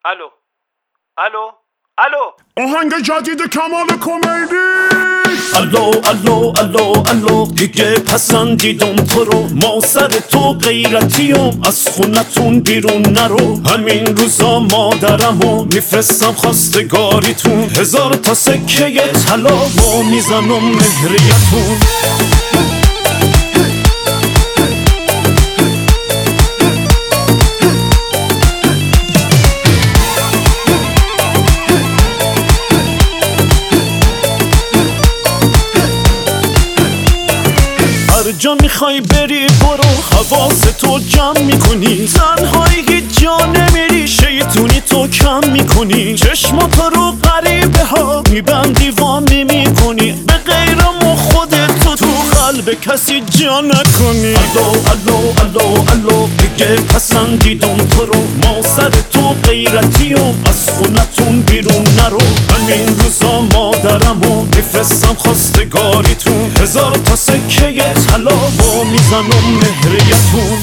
الو الو الو آهنگ جدید کمال کمدی. الو الو الو الو دیگه پسندیدم تو رو، ما سر تو غیرتیم، از خونتون بیرون نرو. همین روزا مادرمو میفرستم خواستگاریتون، 1000 تا سکه طلا ما میزنم مهریتون. هر جا میخوای بری برو، حواستو جمع میکنی، تنهایی هیچ جا نمیری، شیطونی تو کم میکنی، چشماتو رو غریبه ها میبندی وا نمیکنی، به غیرم و خودتو تو قلب کسی جا نکنی. الو الو الو الو دیگه پسندیدم تو رو، ما سر تو غیرتیم، از خونتون بیرون نرو. همین روزا مادرمو میفرستم خواستگاریتون، 1000 تا سکه طلا با میزنم مهریتون.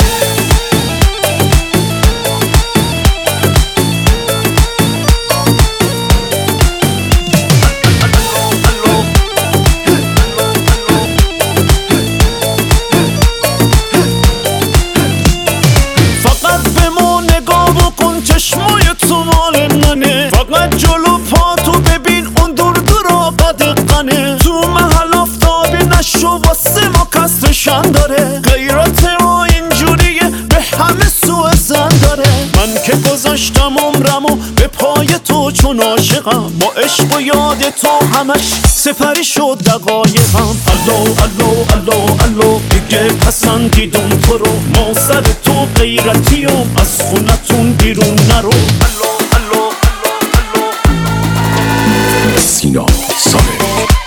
فقط به ما نگاه بکن، چشمای تو مال منه، فقط جلو پاتو ببین، اون دور دورا قدقنه، تو محل آفتابی نشو، واسه ما کسرشن داره، غیرت ما اینجوریه به همه سوء زن داره. من که گذاشتم عمرمو به پای تو چون عاشقم، با عشق و یاد تو همش سپری شد دقایقم. الو الو الو الو دیگه پسندیدم تو رو، ما سر تو غیرتیم، از خونتون بیرون نرو. الو الو الو الو سینا سالک.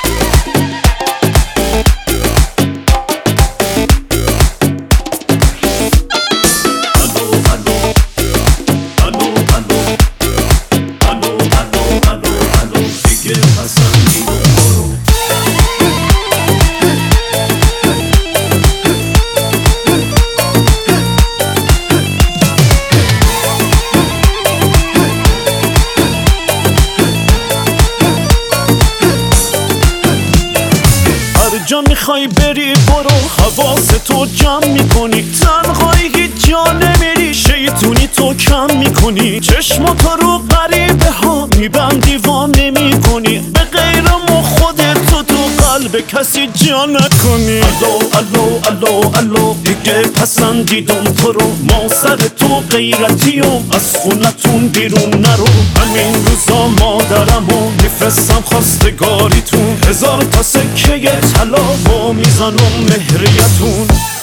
جا میخوای بری برو، حواستو جمع میکنی، تنهایی هیچ جا نمیری، شیطونی تو کم میکنی، چشماتو رو غریبه ها میبندی وا نمیکنی، به غیرم و خودتو تو قلب کسی جا نکنی. الو الو الو الو دیگه پسندیدم تو رو، ما سر تو غیرتیم، از خونتون بیرون نرو. همین روزا مادرمو میفرستم خواستگاریتون، 1000 تا سکه طلا با میزنم مهریتون.